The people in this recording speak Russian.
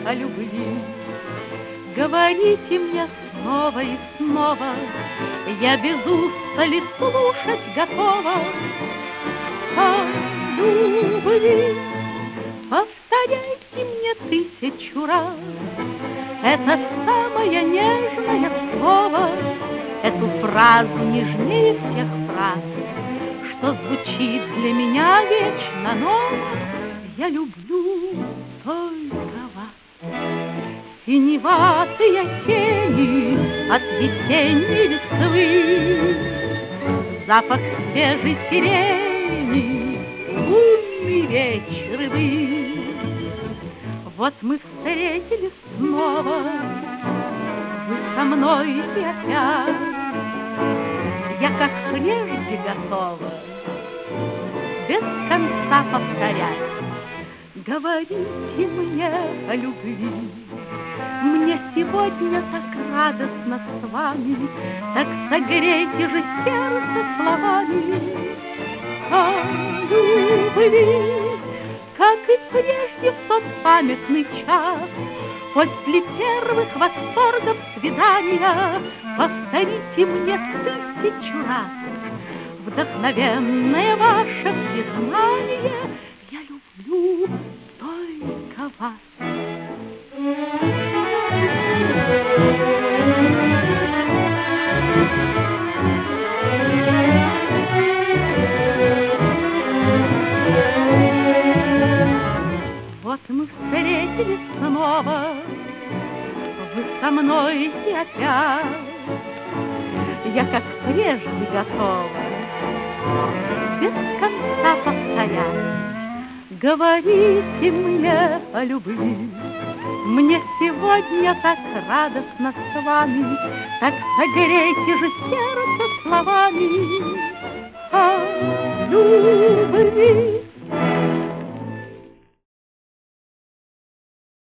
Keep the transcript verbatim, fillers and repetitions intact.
о любви. Говорите мне снова и снова, я без устали слушать готова. О любви повторяйте мне тысячу раз это самое нежное слово, эту фразу нежнее всех фраз, что звучит для меня вечно ново. Я люблю только вас. Синеватые тени от весенней листвы, запах свежей сирени, лунный вечер и вы. Вот мы встретились снова, вы со мной и опять. Я как прежде готова без конца повторять. Говорите мне о любви, мне сегодня так радостно с вами, так согрейте же сердце словами. О любви, как и прежде в тот памятный час, после первых восторгов свидания, повторите мне тысячу раз вдохновенное ваше признание. Я люблю только вас. Вот мы встретились снова, вы со мной и опять. Я как прежде готова без конца повторять. Говорите мне о любви, мне сегодня так радостно с вами, так согрейте же сердце словами. О любви